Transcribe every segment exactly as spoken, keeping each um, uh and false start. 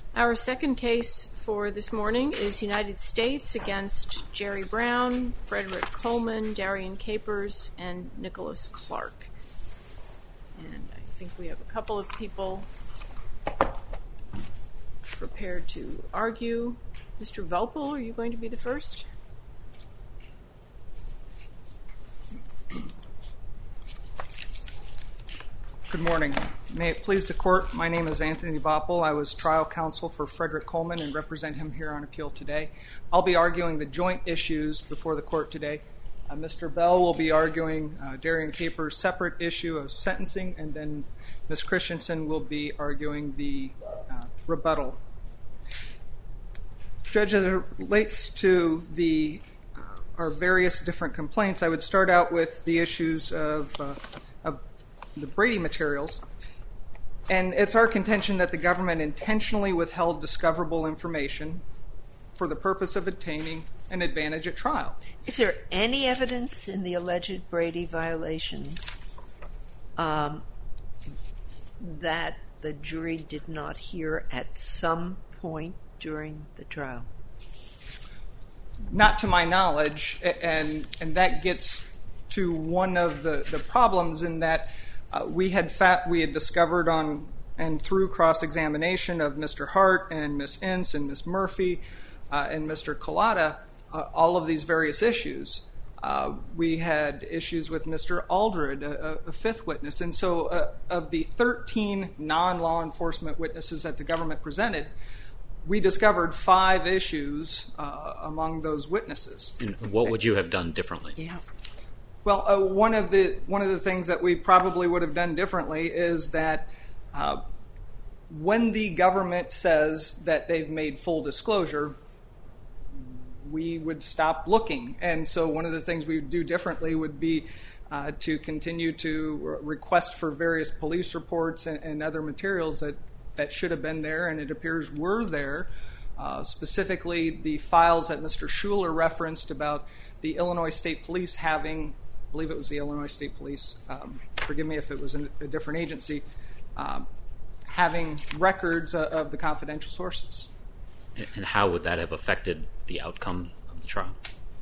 Our second case for this morning is United States against Jerry Brown, Frederick Coleman, Darian Capers, and Nicholas Clark. And I think we have a couple of people prepared to argue. Mister Velpel, are you going to be the first? Good morning. May it please the court, my name is Anthony Velpel. I was trial counsel for Frederick Coleman and represent him here on appeal today. I'll be arguing the joint issues before the court today. Uh, Mister Bell will be arguing uh, Darian Capers' separate issue of sentencing, and then Miz Christensen will be arguing the uh, rebuttal. Judge, as it relates to the uh, our various different complaints, I would start out with the issues of, uh, of the Brady materials. And it's our contention that the government intentionally withheld discoverable information for the purpose of obtaining an advantage at trial. Is there any evidence in the alleged Brady violations um, that the jury did not hear at some point during the trial? Not to my knowledge, and and that gets to one of the, the problems in that uh, we had fat, we had discovered on and through cross-examination of Mister Hart and Miz Ince and Miz Murphy uh, and Mister Collada, uh, all of these various issues. Uh, we had issues with Mister Aldred, a, a fifth witness, and so uh, of the thirteen non-law enforcement witnesses that the government presented, we discovered five issues uh, among those witnesses. And what would you have done differently? Yeah. Well, uh, one of the one of the things that we probably would have done differently is that uh, when the government says that they've made full disclosure, we would stop looking. And so one of the things we would do differently would be uh, to continue to re- request for various police reports and, and other materials that that should have been there, and it appears were there, uh, specifically the files that Mister Schuler referenced about the Illinois State Police having, I believe it was the Illinois State Police, um, forgive me if it was a different agency, um, having records uh, of the confidential sources. And how would that have affected the outcome of the trial?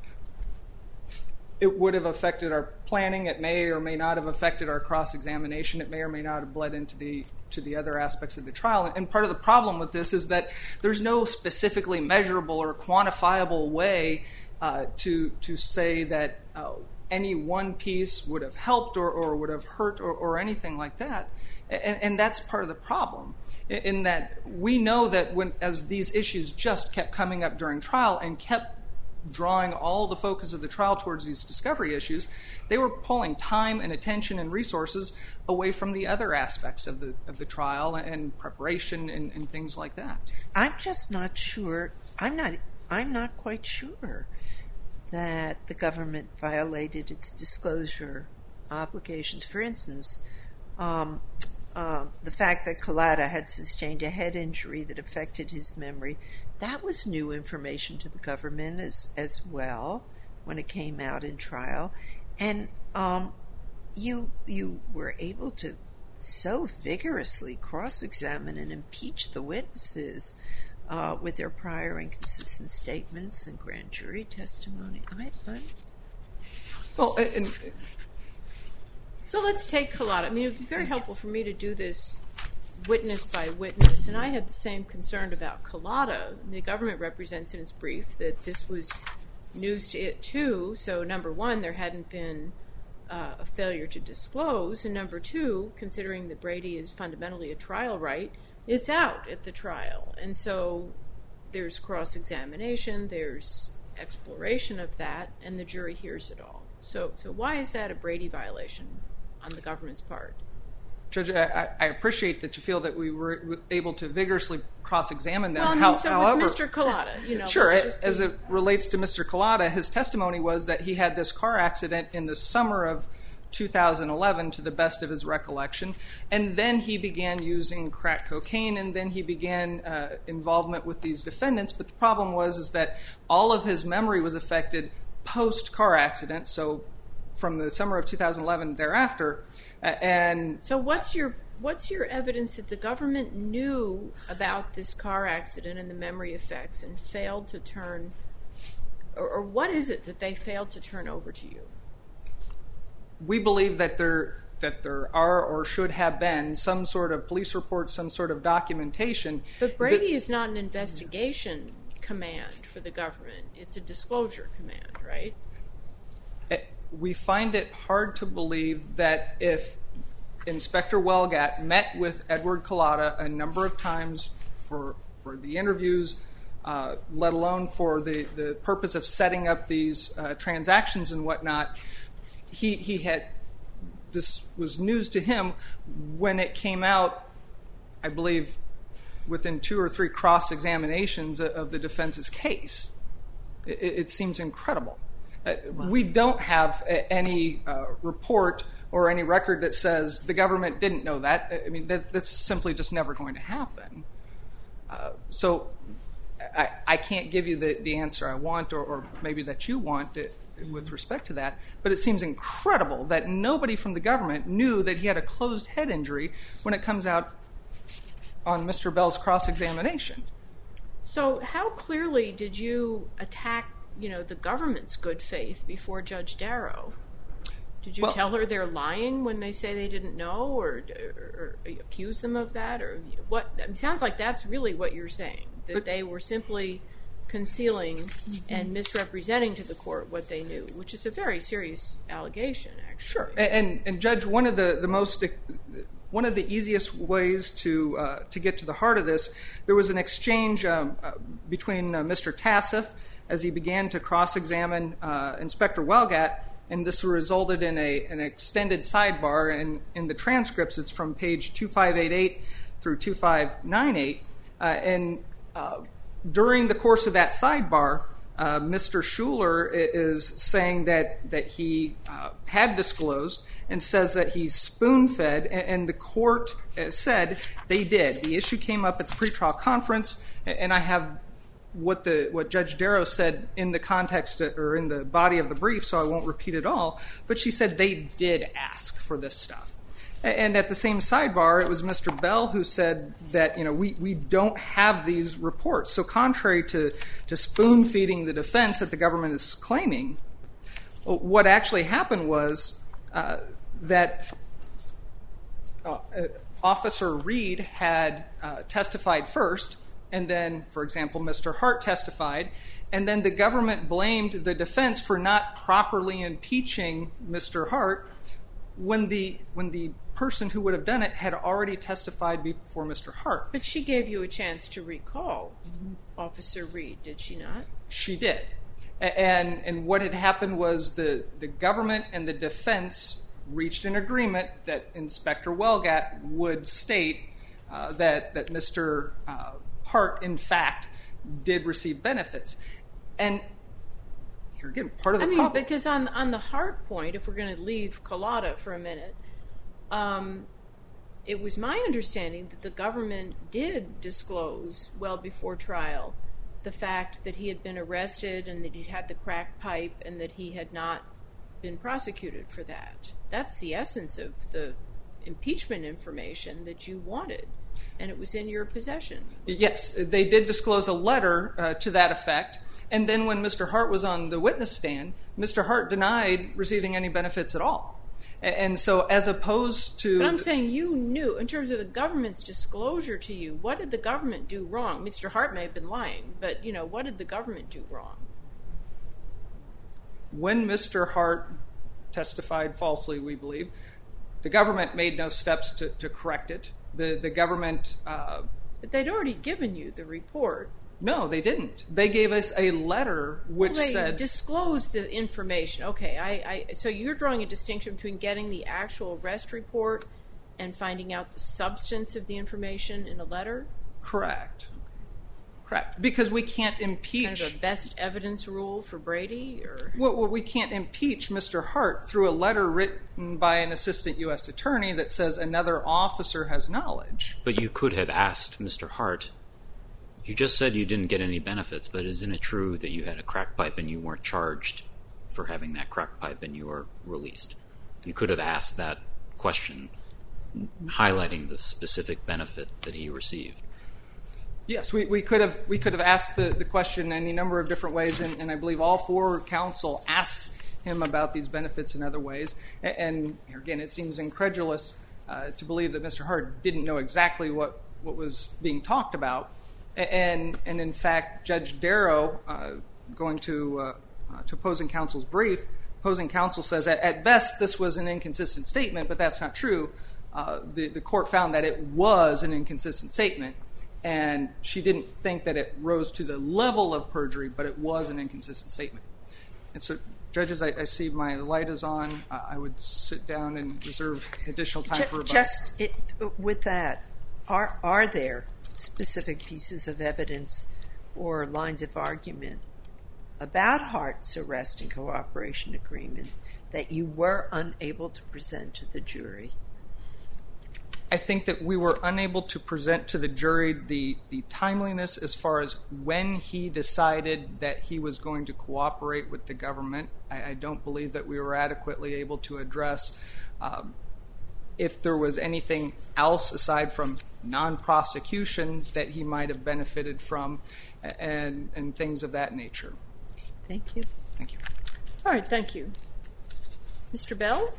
It would have affected our planning. It may or may not have affected our cross-examination. It may or may not have bled into the to the other aspects of the trial. And part of the problem with this is that there's no specifically measurable or quantifiable way uh, to to say that uh, any one piece would have helped or, or would have hurt or, or anything like that. And, and that's part of the problem, in, in that we know that when as these issues just kept coming up during trial and kept drawing all the focus of the trial towards these discovery issues, they were pulling time and attention and resources away from the other aspects of the of the trial and preparation and, and things like that. I'm just not sure. I'm not. I'm not quite sure that the government violated its disclosure obligations. For instance, um, uh, the fact that Collada had sustained a head injury that affected his memory. That was new information to the government as as well when it came out in trial, and um, you you were able to so vigorously cross-examine and impeach the witnesses uh, with their prior inconsistent statements and grand jury testimony. I, I'm... Well, and, So let's take Collada. I mean, it would be very helpful for me to do this witness by witness, and I had the same concern about Collada. The government represents in its brief that this was news to it too, so number one, there hadn't been uh, a failure to disclose, and number two, considering that Brady is fundamentally a trial right, it's out at the trial, and so there's cross-examination, there's exploration of that, and the jury hears it all. So, so why is that a Brady violation on the government's part? Judge, I, I appreciate that you feel that we were able to vigorously cross-examine them. Well, I mean, How, so however, with Mister Collada, you know. Sure, let's it, just as be- it relates to Mister Collada, his testimony was that he had this car accident in the summer of two thousand eleven, to the best of his recollection, and then he began using crack cocaine, and then he began uh, involvement with these defendants. But the problem was is that all of his memory was affected post-car accident, so from the summer of two thousand eleven thereafter. Uh, and So what's your what's your evidence that the government knew about this car accident and the memory effects and failed to turn, or, or what is it that they failed to turn over to you? We believe that there that there are or should have been some sort of police report, some sort of documentation. But Brady is not an investigation command for the government. It's a disclosure command, right? We find it hard to believe that if Inspector Welgat met with Edward Collada a number of times for for the interviews, uh, let alone for the, the purpose of setting up these uh, transactions and whatnot, he he had this was news to him when it came out, I believe, within two or three cross-examinations of the defense's case. It, it seems incredible. Uh, we don't have a, any uh, report or any record that says the government didn't know that. I mean, that, that's simply just never going to happen. Uh, so I, I can't give you the, the answer I want or, or maybe that you want it, with respect to that, but it seems incredible that nobody from the government knew that he had a closed head injury when it comes out on Mister Bell's cross-examination. So how clearly did you attack, you know, the government's good faith before Judge Darrow? Did you well, tell her they're lying when they say they didn't know, or, or, or accuse them of that, or what? It sounds like that's really what you're saying, that but, they were simply concealing mm-hmm. and misrepresenting to the court what they knew, which is a very serious allegation, actually. Sure, and and Judge, one of the the most one of the easiest ways to uh, to get to the heart of this, there was an exchange um, uh, between uh, Mister Tassif as he began to cross-examine uh, Inspector Welgat, and this resulted in a an extended sidebar. And in the transcripts, it's from page two five eight eight through two five nine eight, uh, and uh, during the course of that sidebar, uh, Mister Schuler is saying that that he uh, had disclosed and says that he's spoon-fed, and, and the court said they did. The issue came up at the pretrial conference, and I have what the what Judge Darrow said in the context or in the body of the brief, so I won't repeat it all. But she said they did ask for this stuff. And at the same sidebar, it was Mister Bell who said that, you know, we, we don't have these reports. So contrary to, to spoon-feeding the defense that the government is claiming, what actually happened was uh, that uh, Officer Reed had uh, testified first, and then, for example, Mister Hart testified, and then the government blamed the defense for not properly impeaching Mister Hart when the when the person who would have done it had already testified before Mister Hart. But she gave you a chance to recall Officer Reed, did she not? She did. And and what had happened was the, the government and the defense reached an agreement that Inspector Welgat would state uh, that, that Mister Uh, Hart, in fact, did receive benefits. And here again, part of the I mean, problem... because on, on the Hart point, if we're going to leave Collada for a minute, Um, it was my understanding that the government did disclose well before trial the fact that he had been arrested and that he'd had the crack pipe and that he had not been prosecuted for that. That's the essence of the impeachment information that you wanted, and it was in your possession. Yes, they did disclose a letter uh, to that effect, and then when Mister Hart was on the witness stand, Mister Hart denied receiving any benefits at all. And so as opposed to... But I'm saying you knew, in terms of the government's disclosure to you, what did the government do wrong? Mister Hart may have been lying, but, you know, what did the government do wrong? When Mister Hart testified falsely, we believe, the government made no steps to, to correct it. The, the government... Uh, but they'd already given you the report. No, they didn't. They gave us a letter which well, they said... They disclosed the information. Okay, I, I, so you're drawing a distinction between getting the actual arrest report and finding out the substance of the information in a letter? Correct. Okay. Correct. Because we can't impeach... Kind of a best evidence rule for Brady? Or? Well, well, we can't impeach Mister Hart through a letter written by an assistant U S attorney that says another officer has knowledge. But you could have asked Mister Hart... You just said you didn't get any benefits, but isn't it true that you had a crack pipe and you weren't charged for having that crack pipe and you were released? You could have asked that question highlighting the specific benefit that he received. Yes, we, we could have we could have asked the, the question any number of different ways, and, and I believe all four counsel asked him about these benefits in other ways. And, and again, it seems incredulous uh, to believe that Mister Hart didn't know exactly what, what was being talked about. And and in fact, Judge Darrow, uh, going to uh, uh, to opposing counsel's brief, opposing counsel says at, at best this was an inconsistent statement, but that's not true. Uh, the the court found that it was an inconsistent statement. And she didn't think that it rose to the level of perjury, but it was an inconsistent statement. And so, judges, I, I see my light is on. Uh, I would sit down and reserve additional time just, for rebuttal. Just it, with that, are are there specific pieces of evidence or lines of argument about Hart's arrest and cooperation agreement that you were unable to present to the jury? I think that we were unable to present to the jury the, the timeliness as far as when he decided that he was going to cooperate with the government. I, I don't believe that we were adequately able to address um, if there was anything else aside from non-prosecution that he might have benefited from, and, and things of that nature. Thank you. Thank you. All right, thank you. Mister Bell?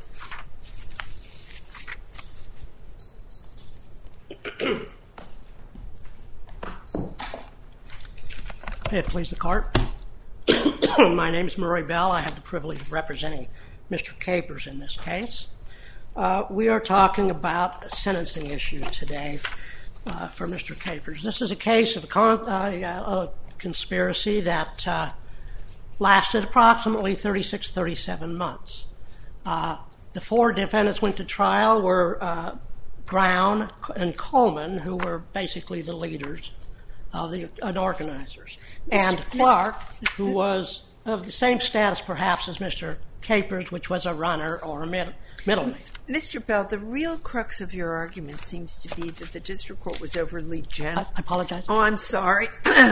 May it please the court. My name is Murray Bell. I have the privilege of representing Mister Capers in this case. Uh, we are talking about a sentencing issue today uh, for Mister Capers. This is a case of a, con- uh, a conspiracy that uh, lasted approximately thirty-six, thirty-seven months. Uh, the four defendants went to trial were uh, Brown and Coleman, who were basically the leaders of the and organizers, and Clark, who was of the same status perhaps as Mister Capers, which was a runner or a mid- middleman. Mister Bell, the real crux of your argument seems to be that the district court was overly generous. I apologize. Oh, I'm sorry.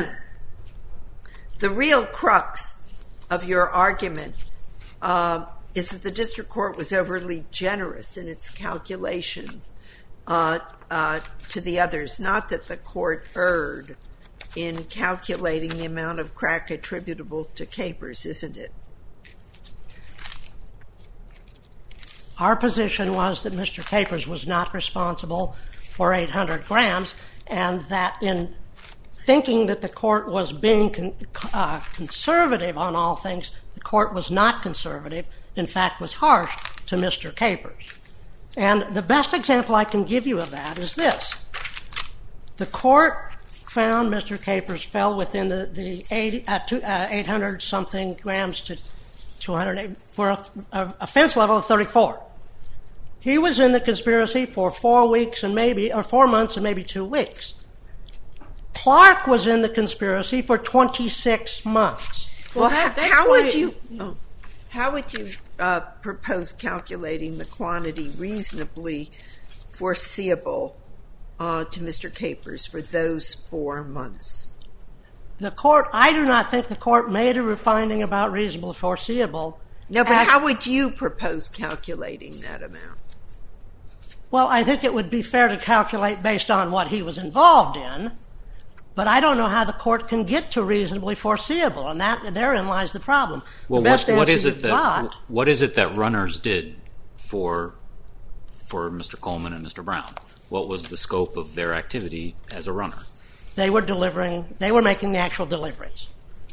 The real crux of your argument uh, is that the district court was overly generous in its calculations uh, uh, to the others, not that the court erred in calculating the amount of crack attributable to Capers, isn't it? Our position was that Mister Capers was not responsible for eight hundred grams, and that in thinking that the court was being con- uh, conservative on all things, the court was not conservative, in fact was harsh to Mister Capers. And the best example I can give you of that is this. The court found Mister Capers fell within the, the eighty, uh, two, uh, eight hundred something grams to two hundred for a, a offense level of thirty-four. He was in the conspiracy for four weeks and maybe, or four months and maybe two weeks. Clark was in the conspiracy for twenty-six months. Well, that, how, that's how why would you oh, how would you uh, propose calculating the quantity reasonably foreseeable uh, to Mister Capers for those four months? The court, I do not think the court made a finding about reasonable foreseeable. No, but As, how would you propose calculating that amount? Well, I think it would be fair to calculate based on what he was involved in, but I don't know how the court can get to reasonably foreseeable, and that therein lies the problem. Well, the best what, what answer is it you've that got, what is it that runners did for for Mister Coleman and Mister Brown? What was the scope of their activity as a runner? They were delivering, they were making the actual deliveries.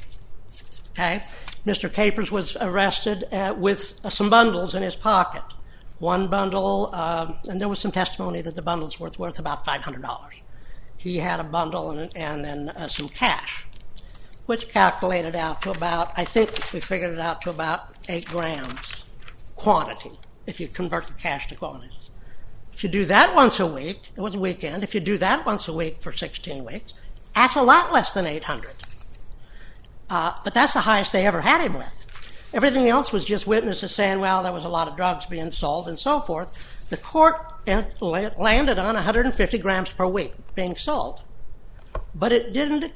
Okay? Mister Capers was arrested uh, with uh, some bundles in his pocket. One bundle, uh, and there was some testimony that the bundles were worth about five hundred dollars. He had a bundle and, and then uh, some cash, which calculated out to about, I think we figured it out to about eight grams quantity, if you convert the cash to quantities. If you do that once a week, it was a weekend, if you do that once a week for sixteen weeks, that's a lot less than eight hundred. Uh, but that's the highest they ever had him with. Everything else was just witnesses saying, well, there was a lot of drugs being sold and so forth. The court landed on one hundred fifty grams per week being sold. But it didn't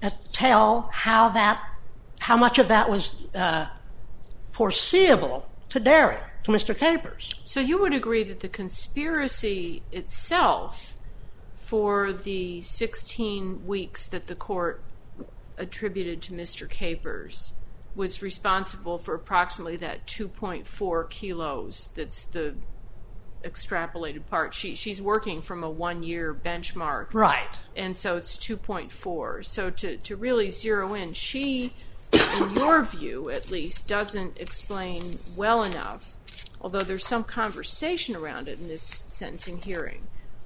tell how that, how much of that was uh, foreseeable to Derry, to Mister Capers. So you would agree that the conspiracy itself for the sixteen weeks that the court attributed to Mister Capers was responsible for approximately that two point four kilos that's the extrapolated part. She, she's working from a one-year benchmark. Right. And so it's two point four. So to, to really zero in, she, in your view at least, doesn't explain well enough, although there's some conversation around it in this sentencing hearing,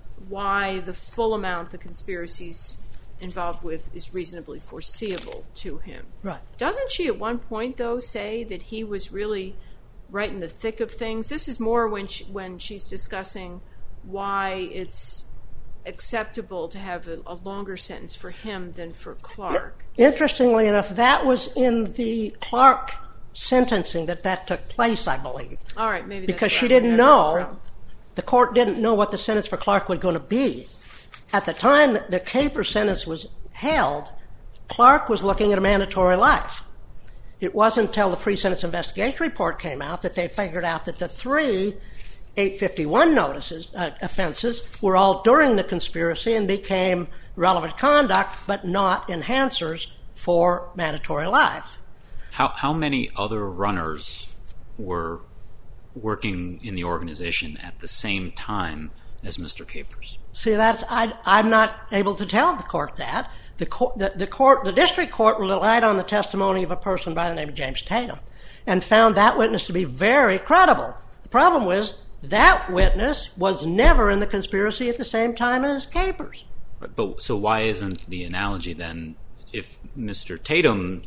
why the full amount the conspiracy's involved with is reasonably foreseeable to him. Right. Doesn't she at one point, though, say that he was really right in the thick of things? This is more when she, when she's discussing why it's acceptable to have a, a longer sentence for him than for Clark. Interestingly enough, that was in the Clark sentencing that that took place, I believe. All right, maybe that's because where she I'm didn't remembering know, from. the court didn't know what the sentence for Clark was going to be. At the time that the Capers sentence was held, Clark was looking at a mandatory life. It wasn't until the pre-sentence investigation report came out that they figured out that the three eight fifty-one notices, uh, offenses were all during the conspiracy and became relevant conduct, but not enhancers for mandatory life. How how many other runners were working in the organization at the same time as Mister Capers? See, that's I, I'm not able to tell the court that. The court, the, the court, the district court relied on the testimony of a person by the name of James Tatum, and found that witness to be very credible. The problem was that witness was never in the conspiracy at the same time as Capers. But, but so why isn't the analogy then, if Mister Tatum's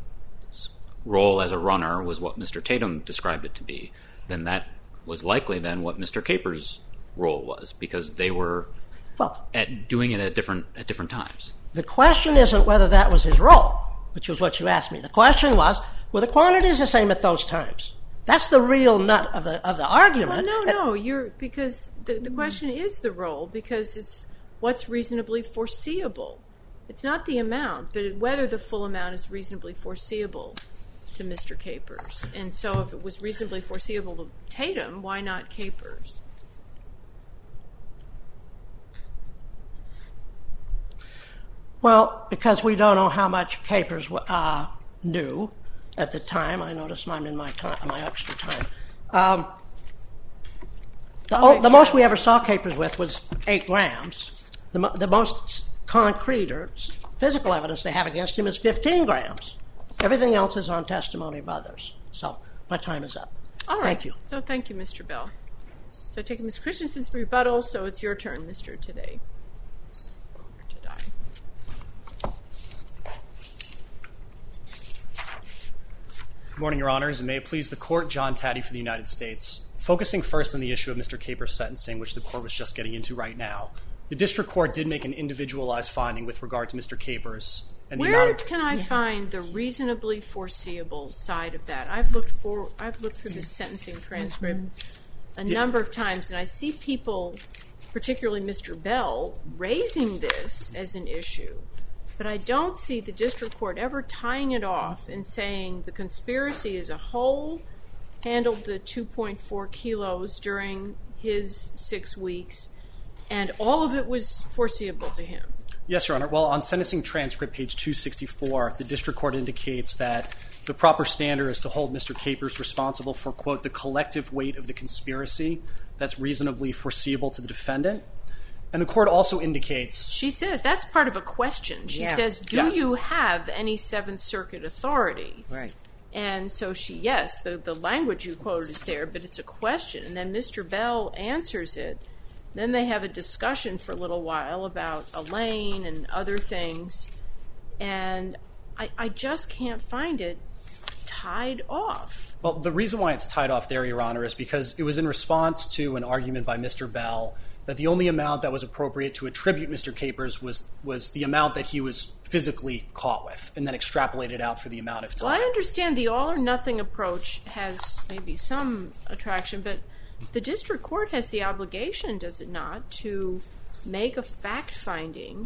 role as a runner was what Mister Tatum described it to be, then that was likely then what Mister Capers' role was, because they were well, at doing it at different at different times. The question isn't whether that was his role, which was what you asked me. The question was, were the quantities the same at those times? That's the real nut of the of the argument. Well, no, no, you're because the, the question is the role, because it's what's reasonably foreseeable. It's not the amount, but whether the full amount is reasonably foreseeable to Mister Capers. And so if it was reasonably foreseeable to Tatum, why not Capers? Well, because we don't know how much Capers uh, knew at the time. I noticed I'm in my time, my extra time. Um, the, o- the most we ever saw Capers with was eight grams. The, mo- the most concrete or physical evidence they have against him is fifteen grams. Everything else is on testimony of others. So my time is up. All right. Thank you. So thank you, Mister Bell. So taking Miz Christensen's rebuttal, so it's your turn, Mister Today. Good morning, Your Honors, and may it please the Court, John Taddy for the United States. Focusing first on the issue of Mister Capers' sentencing, which the Court was just getting into right now, the District Court did make an individualized finding with regard to Mister Capers. And the Where amount of, can I find the reasonably foreseeable side of that? I've looked for I've looked through the sentencing transcript a number of times, and I see people, particularly Mister Bell, raising this as an issue. But I don't see the district court ever tying it off and saying the conspiracy as a whole handled the two point four kilos during his six weeks, and all of it was foreseeable to him. Yes, Your Honor. Well, on sentencing transcript, page two sixty-four, the district court indicates that the proper standard is to hold Mister Capers responsible for, quote, the collective weight of the conspiracy that's reasonably foreseeable to the defendant. And the court also indicates... She says that's part of a question. She Yeah. says, do Yes. you have any Seventh Circuit authority? Right. And so she, yes, the, the language you quoted is there, but it's a question. And then Mister Bell answers it. Then they have a discussion for a little while about Elaine and other things. And I, I just can't find it tied off. Well, the reason why it's tied off there, Your Honor, is because it was in response to an argument by Mister Bell that the only amount that was appropriate to attribute Mister Capers was was the amount that he was physically caught with, and then extrapolated out for the amount of time. Well, I understand the all-or-nothing approach has maybe some attraction, but the district court has the obligation, does it not, to make a fact-finding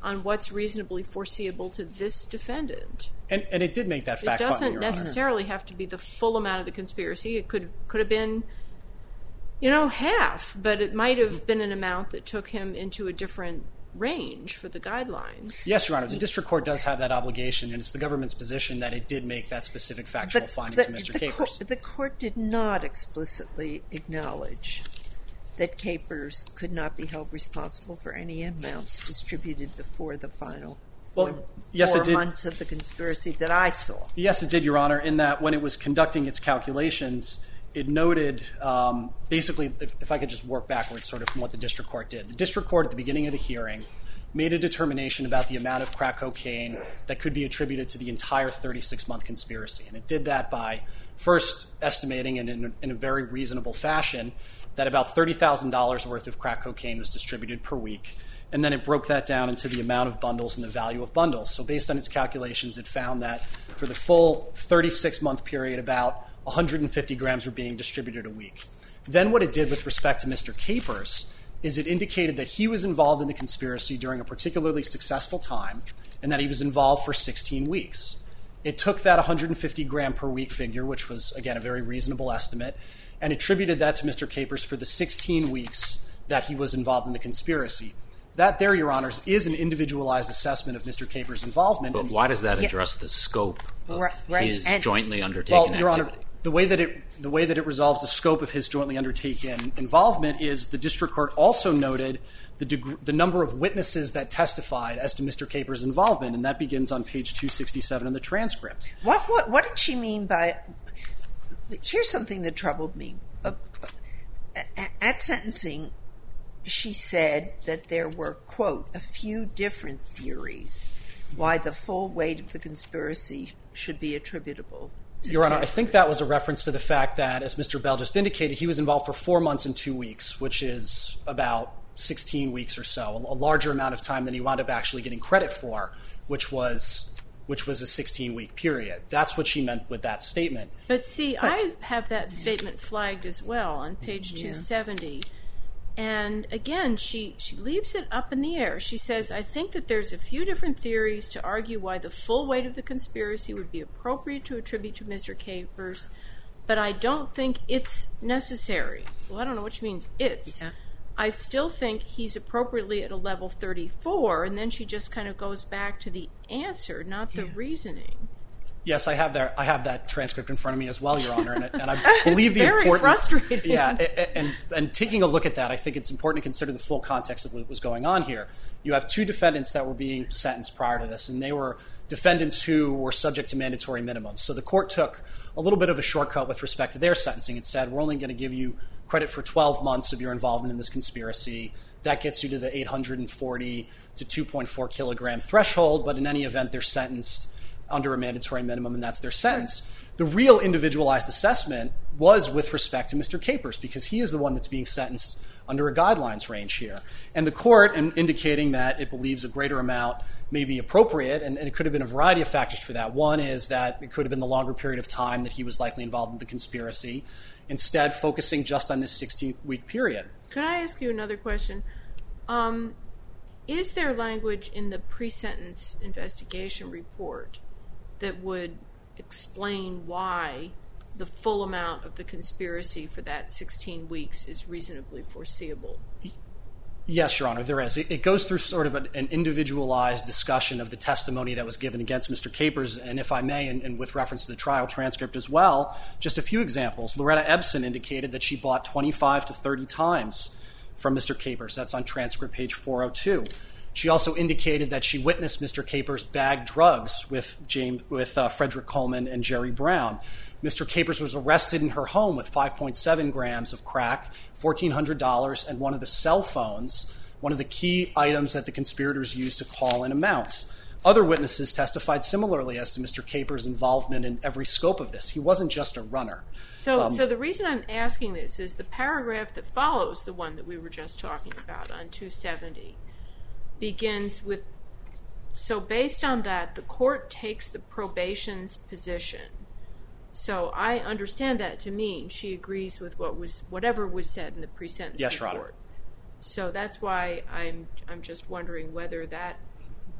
on what's reasonably foreseeable to this defendant. And, and it did make that fact It finding, doesn't Your Honor. necessarily have to be the full amount of the conspiracy. It could could have been, you know, half, but it might have been an amount that took him into a different range for the guidelines. Yes, Your Honor. The district court does have that obligation, and it's the government's position that it did make that specific factual finding to Mister the Capers. Court, the court did not explicitly acknowledge that Capers could not be held responsible for any amounts distributed before the final four, Well, yes, four it did. months of the conspiracy that I saw. Yes, it did, Your Honor, in that when it was conducting its calculations, it noted, um, basically, if, if I could just work backwards sort of from what the district court did. The district court at the beginning of the hearing made a determination about the amount of crack cocaine that could be attributed to the entire thirty-six month conspiracy. And it did that by first estimating in, in, in a very reasonable fashion that about thirty thousand dollars worth of crack cocaine was distributed per week. And then it broke that down into the amount of bundles and the value of bundles. So based on its calculations, it found that for the full thirty-six month period, about one hundred fifty grams were being distributed a week. Then what it did with respect to Mister Capers is it indicated that he was involved in the conspiracy during a particularly successful time and that he was involved for sixteen weeks. It took that one hundred fifty gram per week figure, which was, again, a very reasonable estimate, and attributed that to Mister Capers for the sixteen weeks that he was involved in the conspiracy. That there, Your Honors, is an individualized assessment of Mister Capers' involvement. But why does that address the scope of Right, right. his And- jointly undertaken Well, Your Honor, activity? the way that it the way that it resolves the scope of his jointly undertaken involvement is the district court also noted the deg- the number of witnesses that testified as to Mister Capers' involvement, and that begins on page two sixty-seven in the transcript. What, what, what did she mean by... Here's something that troubled me. Uh, at sentencing, she said that there were, quote, a few different theories why the full weight of the conspiracy should be attributable to Your Honor, I Capers. think that was a reference to the fact that, as Mister Bell just indicated, he was involved for four months and two weeks, which is about sixteen weeks or so, a larger amount of time than he wound up actually getting credit for, which was which was a sixteen-week period. That's what she meant with that statement. But see, I have that statement flagged as well on page two seventy. And again, she, she leaves it up in the air. She says, I think that there's a few different theories to argue why the full weight of the conspiracy would be appropriate to attribute to Mister Capers, but I don't think it's necessary. Well, I don't know what she means, it's. Yeah. I still think he's appropriately at a level thirty-four, and then she just kind of goes back to the answer, not the Yeah. reasoning. Yes, I have that. I have that transcript in front of me as well, Your Honor, and, and I believe the very important. frustrating. Yeah, and, and and taking a look at that, I think it's important to consider the full context of what was going on here. You have two defendants that were being sentenced prior to this, and they were defendants who were subject to mandatory minimums. So the court took a little bit of a shortcut with respect to their sentencing. It said, we're only going to give you credit for twelve months of your involvement in this conspiracy. That gets you to the eight hundred forty to two point four kilogram threshold, but in any event, they're sentenced under a mandatory minimum, and that's their sentence. The real individualized assessment was with respect to Mister Capers, because he is the one that's being sentenced under a guidelines range here. And the court, in indicating that it believes a greater amount may be appropriate, and, and it could have been a variety of factors for that. One is that it could have been the longer period of time that he was likely involved in the conspiracy, instead focusing just on this sixteen-week period. Could I ask you another question? Um, is there language in the pre-sentence investigation report that would explain why the full amount of the conspiracy for that sixteen weeks is reasonably foreseeable? Yes, Your Honor, there is. It, it goes through sort of an, an individualized discussion of the testimony that was given against Mister Capers, and if I may, and, and with reference to the trial transcript as well, just a few examples. Loretta Ebsen indicated that she bought twenty-five to thirty times from Mister Capers. That's on transcript page four oh two. She also indicated that she witnessed Mister Capers bag drugs with James, with uh, Frederick Coleman and Jerry Brown. Mister Capers was arrested in her home with five point seven grams of crack, fourteen hundred dollars, and one of the cell phones, one of the key items that the conspirators used to call in amounts. Other witnesses testified similarly as to Mister Capers' involvement in every scope of this. He wasn't just a runner. So, Um, so the reason I'm asking this is the paragraph that follows the one that we were just talking about on two seventy begins with, so based on that, the court takes the probation's position. So I understand that to mean she agrees with what was whatever was said in the pre-sentence Yes, Your report. Honor. So that's why I'm I'm just wondering whether that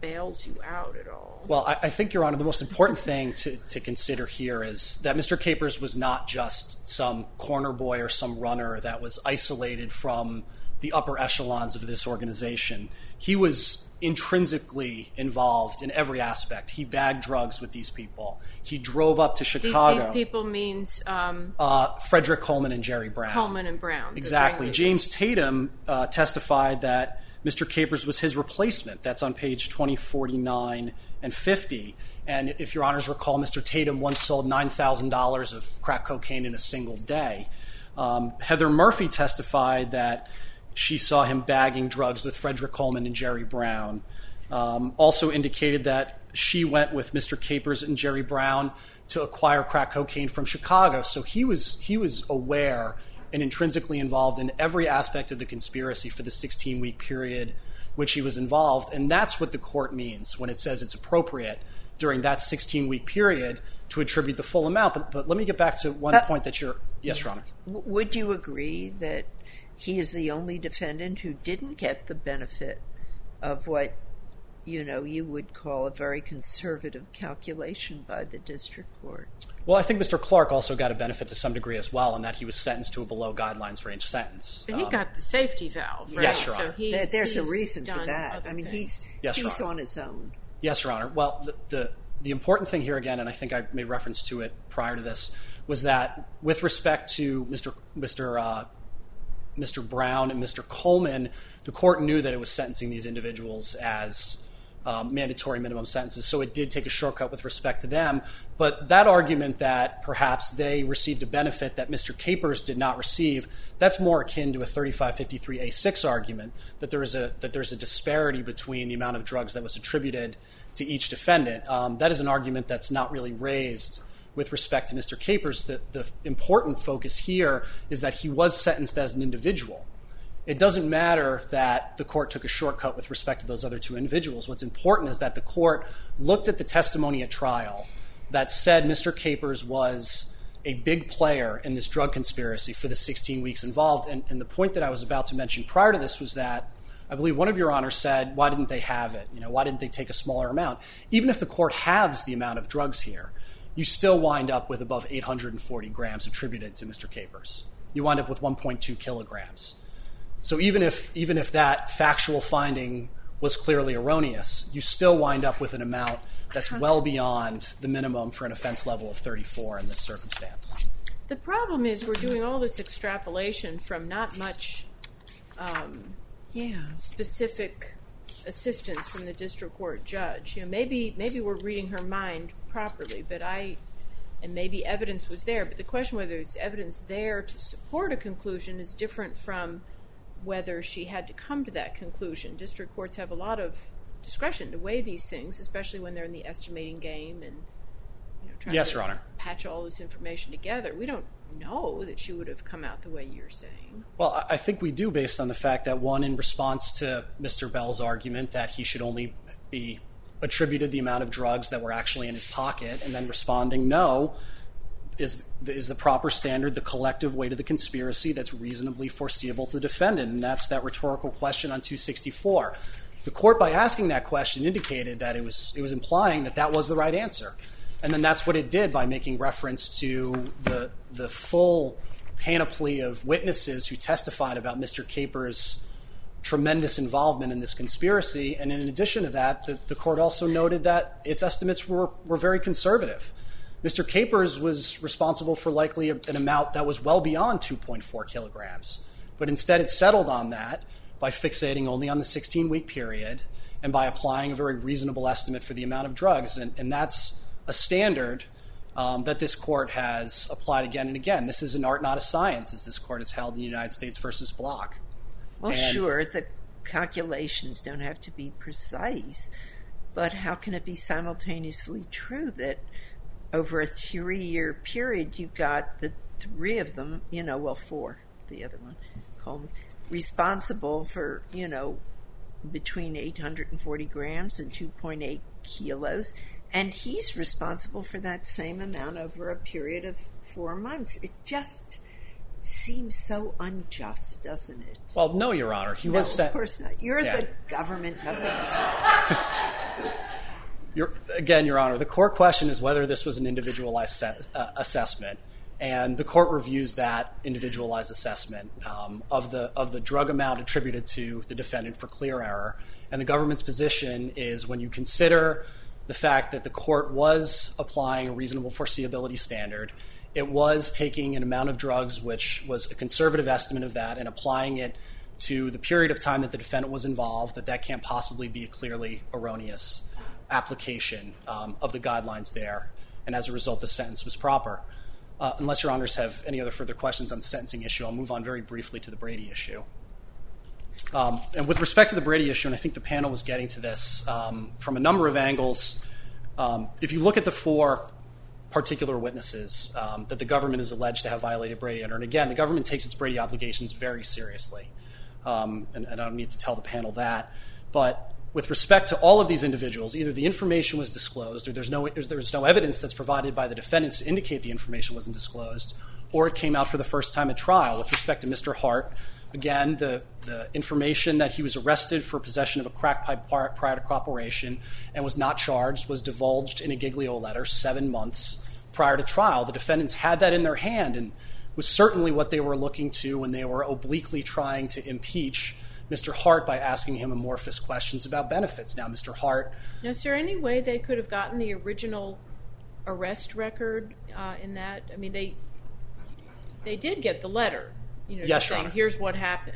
bails you out at all. Well, I, I think, Your Honor, the most important thing to, to consider here is that Mister Capers was not just some corner boy or some runner that was isolated from the upper echelons of this organization. He was intrinsically involved in every aspect. He bagged drugs with these people. He drove up to Chicago. These, these people means um, uh, Frederick Coleman and Jerry Brown. Coleman and Brown. Exactly. James Tatum uh, testified that Mister Capers was his replacement. That's on page twenty forty-nine and fifty. And if Your Honors recall, Mister Tatum once sold nine thousand dollars of crack cocaine in a single day. Um, Heather Murphy testified that she saw him bagging drugs with Frederick Coleman and Jerry Brown. Um, also indicated that she went with Mister Capers and Jerry Brown to acquire crack cocaine from Chicago. So he was he was aware and intrinsically involved in every aspect of the conspiracy for the sixteen-week period which he was involved. And that's what the court means when it says it's appropriate during that sixteen-week period to attribute the full amount. But, but let me get back to one uh, point that you're... Yes, Your Honor. Would you agree that he is the only defendant who didn't get the benefit of what, you know, you would call a very conservative calculation by the district court? Well, I think Mister Clark also got a benefit to some degree as well, in that he was sentenced to a below guidelines range sentence. But he um, got the safety valve, right? Yes, Your Honor. So he, there, there's a reason for that. I mean, things. he's yes, he's on his own. Yes, Your Honor. Well, the, the the important thing here, again, and I think I made reference to it prior to this, was that with respect to Mister Mister Uh, Mister Brown and Mister Coleman, the court knew that it was sentencing these individuals as um, mandatory minimum sentences, so it did take a shortcut with respect to them. But that argument that perhaps they received a benefit that Mister Capers did not receive, that's more akin to a thirty-five fifty-three A six argument, that there is a that there's a disparity between the amount of drugs that was attributed to each defendant. Um, that is an argument that's not really raised with respect to Mister Capers. The, the important focus here is that he was sentenced as an individual. It doesn't matter that the court took a shortcut with respect to those other two individuals. What's important is that the court looked at the testimony at trial that said Mister Capers was a big player in this drug conspiracy for the sixteen weeks involved. And, and the point that I was about to mention prior to this was that I believe one of Your Honors said, why didn't they have it? You know, why didn't they take a smaller amount? Even if the court halves the amount of drugs here, you still wind up with above eight hundred forty grams attributed to Mister Capers. You wind up with one point two kilograms. So even if even if that factual finding was clearly erroneous, you still wind up with an amount that's well beyond the minimum for an offense level of thirty-four in this circumstance. The problem is we're doing all this extrapolation from not much um, yeah. specific assistance from the district court judge. You know, maybe maybe we're reading her mind properly, but I, and maybe evidence was there, but the question whether it's evidence there to support a conclusion is different from whether she had to come to that conclusion. District courts have a lot of discretion to weigh these things, especially when they're in the estimating game and you know, trying yes, to Your Honor. patch all this information together. We don't know that she would have come out the way you're saying. Well, I think we do, based on the fact that, one, in response to Mister Bell's argument that he should only be attributed the amount of drugs that were actually in his pocket, and then responding no, is is the proper standard the collective weight of the conspiracy that's reasonably foreseeable to the defendant, and that's that rhetorical question on two sixty-four. The court, by asking that question, indicated that it was it was implying that that was the right answer, and then that's what it did by making reference to the the full panoply of witnesses who testified about Mister Capers' tremendous involvement in this conspiracy. And in addition to that, the, the court also noted that its estimates were, were very conservative. Mister Capers was responsible for likely a, an amount that was well beyond two point four kilograms. But instead it settled on that by fixating only on the sixteen-week period and by applying a very reasonable estimate for the amount of drugs. And, and that's a standard um, that this court has applied again and again. This is an art, not a science, as this court has held in the United States versus Block. Well, and, sure, the calculations don't have to be precise, but how can it be simultaneously true that over a three-year period you got the three of them, you know, well, four, the other one, Coleman, responsible for, you know, between eight hundred forty grams and two point eight kilos, and he's responsible for that same amount over a period of four months. It just seems so unjust, doesn't it? Well, no, Your Honor. He no, was sent. Of course not. You're yeah. the government. Nothing else. Your, again, Your Honor, the court question is whether this was an individualized set, uh, assessment, and the court reviews that individualized assessment um, of the of the drug amount attributed to the defendant for clear error. And the government's position is when you consider the fact that the court was applying a reasonable foreseeability standard, it was taking an amount of drugs which was a conservative estimate of that and applying it to the period of time that the defendant was involved, that that can't possibly be a clearly erroneous application um, of the guidelines there, and as a result the sentence was proper. Uh, unless Your Honors have any other further questions on the sentencing issue, I'll move on very briefly to the Brady issue. Um, and with respect to the Brady issue, and I think the panel was getting to this um, from a number of angles, um, if you look at the four particular witnesses um, that the government is alleged to have violated Brady under, and again, the government takes its Brady obligations very seriously, um, and, and I don't need to tell the panel that, but with respect to all of these individuals, either the information was disclosed or there's no, there's no evidence that's provided by the defendants to indicate the information wasn't disclosed, or it came out for the first time at trial. With respect to Mister Hart, again, the, the information that he was arrested for possession of a crack pipe prior to cooperation and was not charged was divulged in a Giglio letter seven months prior to trial. The defendants had that in their hand and was certainly what they were looking to when they were obliquely trying to impeach Mister Hart by asking him amorphous questions about benefits. Now, Mister Hart... Now, is there any way they could have gotten the original arrest record uh, in that? I mean, they they did get the letter, you know, yes, saying, here's what happened.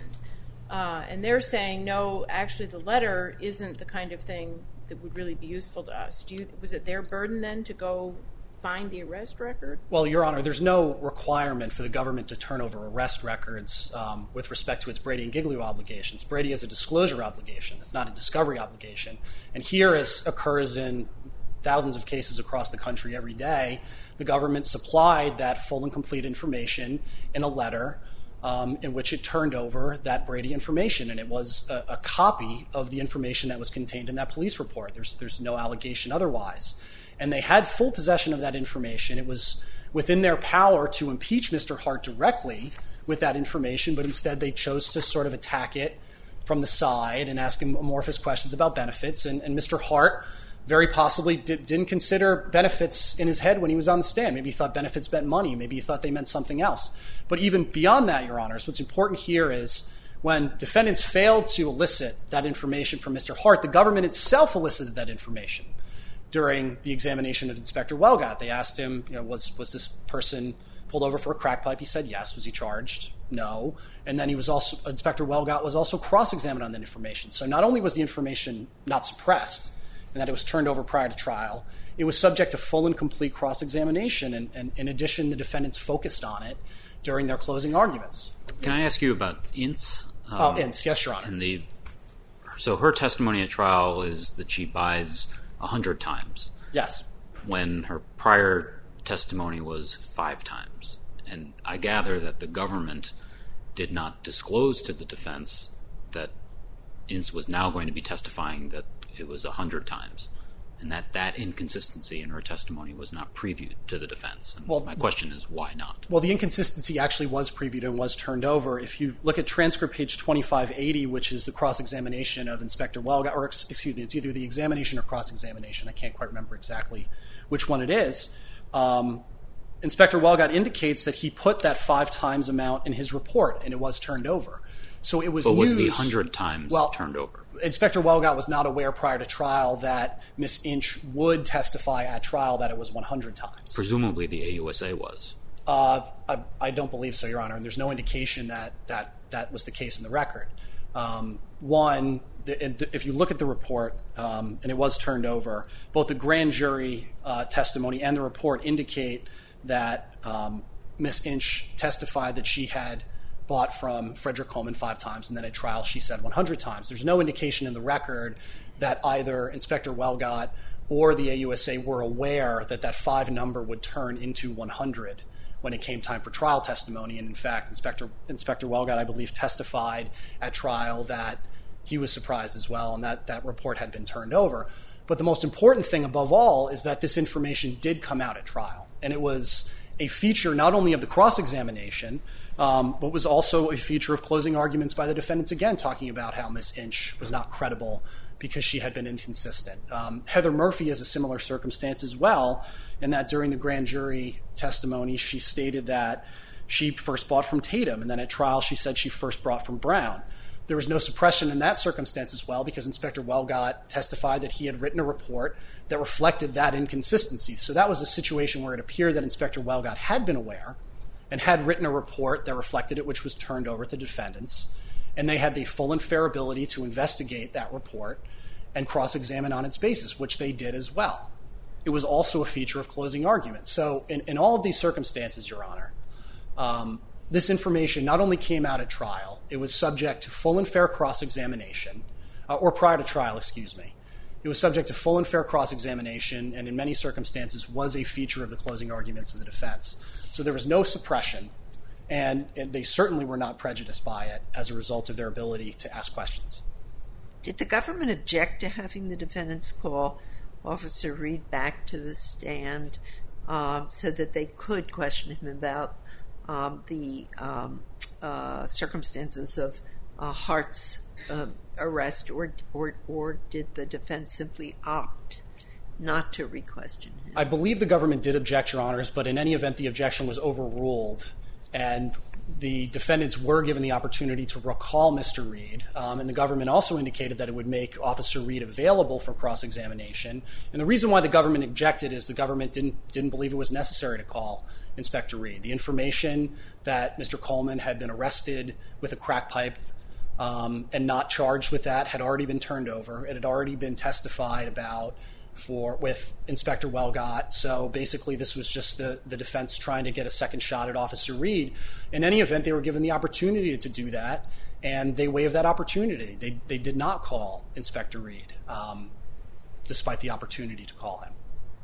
Uh, and they're saying, no, actually the letter isn't the kind of thing that would really be useful to us. Do you, was it their burden then to go find the arrest record? Well, Your Honor, there's no requirement for the government to turn over arrest records um, with respect to its Brady and Giglio obligations. Brady is a disclosure obligation. It's not a discovery obligation. And here, as occurs in thousands of cases across the country every day, the government supplied that full and complete information in a letter um, in which it turned over that Brady information. And it was a, a copy of the information that was contained in that police report. There's, there's no allegation otherwise. And they had full possession of that information. It was within their power to impeach Mister Hart directly with that information, but instead they chose to sort of attack it from the side and ask him amorphous questions about benefits. And, and Mister Hart very possibly did, didn't consider benefits in his head when he was on the stand. Maybe he thought benefits meant money. Maybe he thought they meant something else. But even beyond that, Your Honors, what's important here is when defendants failed to elicit that information from Mister Hart, the government itself elicited that information. During the examination of Inspector Welgott, they asked him, you know, was was this person pulled over for a crack pipe? He said yes. Was he charged? No. And then he was also Inspector Welgott was also cross-examined on that information. So not only was the information not suppressed and that it was turned over prior to trial, it was subject to full and complete cross-examination. And, and in addition, the defendants focused on it during their closing arguments. Can I ask you about Ince? Um, oh, Ince, yes, Your Honor. And the so her testimony at trial is that she buys a hundred times. Yes. When her prior testimony was five times. And I gather that the government did not disclose to the defense that Ince was now going to be testifying that it was a hundred times. And that that inconsistency in her testimony was not previewed to the defense. And well, my question is, why not? Well, the inconsistency actually was previewed and was turned over. If you look at transcript page twenty-five eighty, which is the cross-examination of Inspector Welgott, or excuse me, it's either the examination or cross-examination. I can't quite remember exactly which one it is. Um, Inspector Welgott indicates that he put that five times amount in his report, and it was turned over. So it was But was used, the hundred times well, turned over? Inspector Welgott was not aware prior to trial that Miss Inch would testify at trial that it was one hundred times. Presumably the A U S A was. Uh, I, I don't believe so, Your Honor, and there's no indication that that, that was the case in the record. Um, one, the, if you look at the report, um, and it was turned over, both the grand jury uh, testimony and the report indicate that um, Miss Inch testified that she had bought from Frederick Coleman five times, and then at trial she said one hundred times. There's no indication in the record that either Inspector Welgott or the A U S A were aware that that five number would turn into one hundred when it came time for trial testimony. And in fact, Inspector, Inspector Welgott, I believe, testified at trial that he was surprised as well, and that that report had been turned over. But the most important thing above all is that this information did come out at trial, and it was a feature not only of the cross-examination, um, but was also a feature of closing arguments by the defendants, again, talking about how Miss Inch was not credible because she had been inconsistent. Um, Heather Murphy is a similar circumstance as well, in that during the grand jury testimony, she stated that she first bought from Tatum, and then at trial she said she first bought from Brown. There was no suppression in that circumstance as well, because Inspector Welgott testified that he had written a report that reflected that inconsistency. So that was a situation where it appeared that Inspector Welgott had been aware and had written a report that reflected it, which was turned over to the defendants, and they had the full and fair ability to investigate that report and cross-examine on its basis, which they did as well. It was also a feature of closing arguments. So in, in all of these circumstances, Your Honor, um, this information not only came out at trial, it was subject to full and fair cross-examination, uh, or prior to trial, excuse me. It was subject to full and fair cross-examination, and in many circumstances was a feature of the closing arguments of the defense. So there was no suppression, and, and they certainly were not prejudiced by it as a result of their ability to ask questions. Did the government object to having the defendants call Officer Reed back to the stand um, so that they could question him about um, the um, uh, circumstances of uh, Hart's uh, arrest, or, or or did the defense simply opt not to re-question him? I believe the government did object, Your Honors, but in any event, the objection was overruled, and the defendants were given the opportunity to recall Mister Reed, um, and the government also indicated that it would make Officer Reed available for cross-examination. And the reason why the government objected is the government didn't didn't believe it was necessary to call Inspector Reed. The information that Mister Coleman had been arrested with a crack pipe um, and not charged with that had already been turned over. It had already been testified about for with Inspector Welgott. So basically this was just the, the defense trying to get a second shot at Officer Reed. In any event, they were given the opportunity to do that, and they waived that opportunity. They, they did not call Inspector Reed, um, despite the opportunity to call him.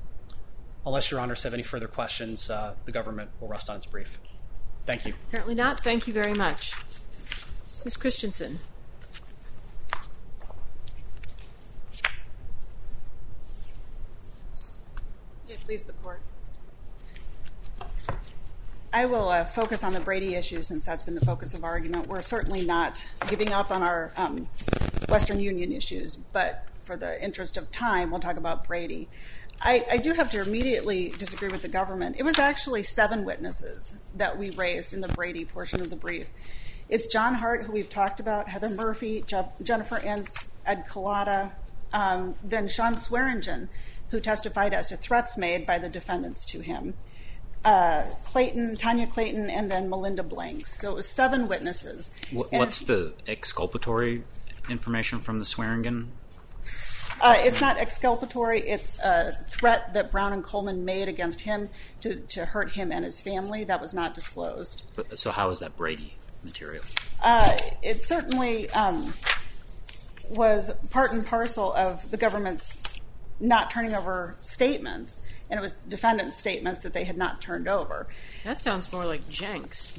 Unless Your Honors have any further questions, uh, the government will rest on its brief. Thank you. Apparently not. Thank you very much. Miz Christensen. Please, the court. I will uh, focus on the Brady issue since that's been the focus of our argument. We're certainly not giving up on our um, Western Union issues, but for the interest of time, we'll talk about Brady. I, I do have to immediately disagree with the government. It was actually seven witnesses that we raised in the Brady portion of the brief. It's John Hart, who we've talked about, Heather Murphy, Je- Jennifer Ince, Ed Collada, um, then Sean Swearingen, who testified as to threats made by the defendants to him, uh, Clayton, Tanya Clayton, and then Melinda Blanks. So it was seven witnesses. What, what's the exculpatory information from the Swearingen? Uh, it's not exculpatory. It's a threat that Brown and Coleman made against him to, to hurt him and his family. That was not disclosed. But, so how is that Brady material? Uh, it certainly um, was part and parcel of the government's not turning over statements, and it was defendants' statements that they had not turned over. That sounds more like Jenks.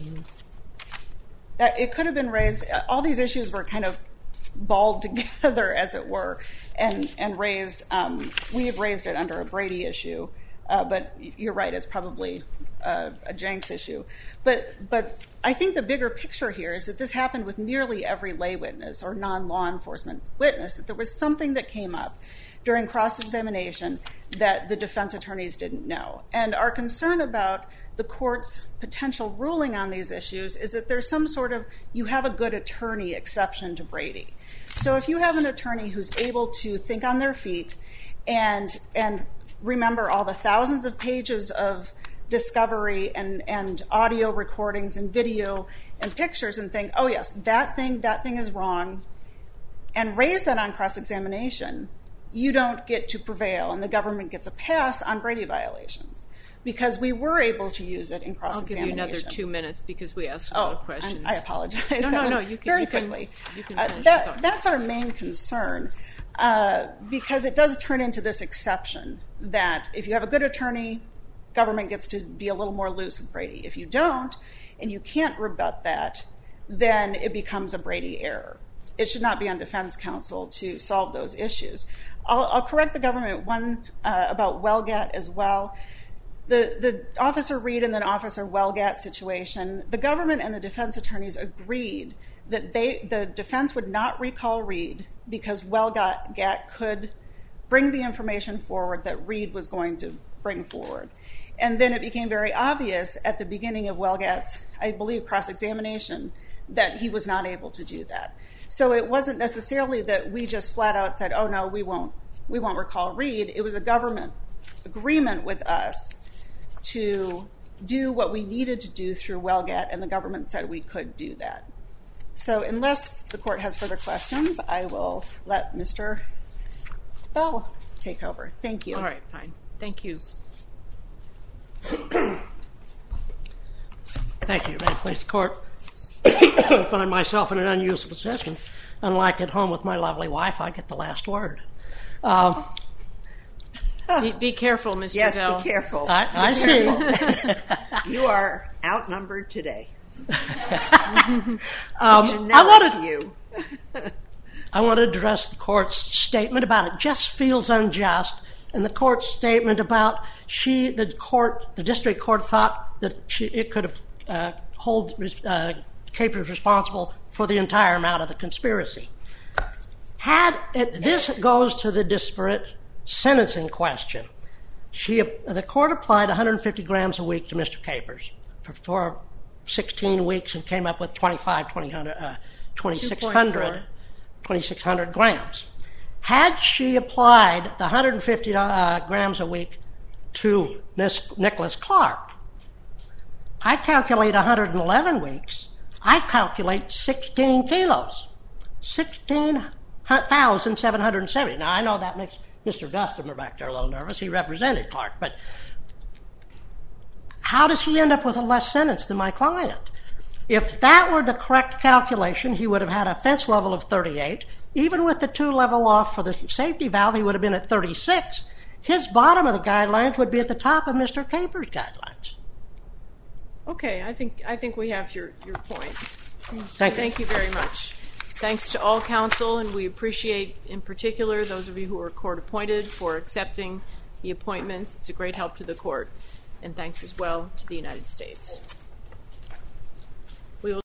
That it could have been raised. All these issues were kind of balled together, as it were, and and raised. Um, we have raised it under a Brady issue, uh, but you're right. It's probably uh, a Jenks issue. But but I think the bigger picture here is that this happened with nearly every lay witness or non-law enforcement witness. That there was something that came up during cross-examination that the defense attorneys didn't know. And our concern about the court's potential ruling on these issues is that there's some sort of you have a good attorney exception to Brady. So if you have an attorney who's able to think on their feet and and remember all the thousands of pages of discovery and, and audio recordings and video and pictures and think, oh yes, that thing, that thing is wrong, and raise that on cross-examination, you don't get to prevail, and the government gets a pass on Brady violations because we were able to use it in cross-examination. I'll give you another two minutes because we asked a oh, lot of questions. I'm, I apologize. No, no, no. You can, very you can, quickly. You can uh, finish that, that's our main concern uh, because it does turn into this exception that if you have a good attorney, government gets to be a little more loose with Brady. If you don't, and you can't rebut that, then it becomes a Brady error. It should not be on defense counsel to solve those issues. I'll, I'll correct the government one uh, about Welgott as well. The, the Officer Reed and then Officer Welgott situation, the government and the defense attorneys agreed that they, the defense would not recall Reed because Welgat could bring the information forward that Reed was going to bring forward. And then it became very obvious at the beginning of Welgat's, I believe, cross-examination that he was not able to do that. So it wasn't necessarily that we just flat out said, oh, no, we won't, we won't recall Reed. It was a government agreement with us to do what we needed to do through Welgat, and the government said we could do that. So unless the court has further questions, I will let Mister Bell take over. Thank you. All right, fine. Thank you. Thank you. May it please the court. I find myself in an unusual position. Unlike at home with my lovely wife, I get the last word. Uh, Be, be careful, Mister Yes, Bell. be careful. I, I Be see. careful. You are outnumbered today. Um, Generic I wanted, you. I want to address the court's statement about it just feels unjust, and the court's statement about she, the court, the district court thought that she, it could uh, hold uh, Capers responsible for the entire amount of the conspiracy. Had it, this goes to the disparate sentencing question. She, the court applied one hundred fifty grams a week to Mister Capers for, for sixteen weeks and came up with twenty-five, twenty-six hundred, twenty-six hundred grams. Had she applied the one hundred fifty uh, grams a week to Nicholas Clark, I calculate one hundred eleven weeks, I calculate sixteen kilos, sixteen thousand seven hundred seventy. Now, I know that makes Mister Dustimer back there a little nervous. He represented Clark, but how does he end up with a less sentence than my client? If that were the correct calculation, he would have had a offense level of thirty-eight. Even with the two level off for the safety valve, he would have been at thirty-six. His bottom of the guidelines would be at the top of Mister Capers' guidelines. Okay, I think I think we have your, your point. Thank you. Thank you very much. Thanks to all counsel, and we appreciate, in particular, those of you who are court-appointed for accepting the appointments. It's a great help to the court. And thanks as well to the United States.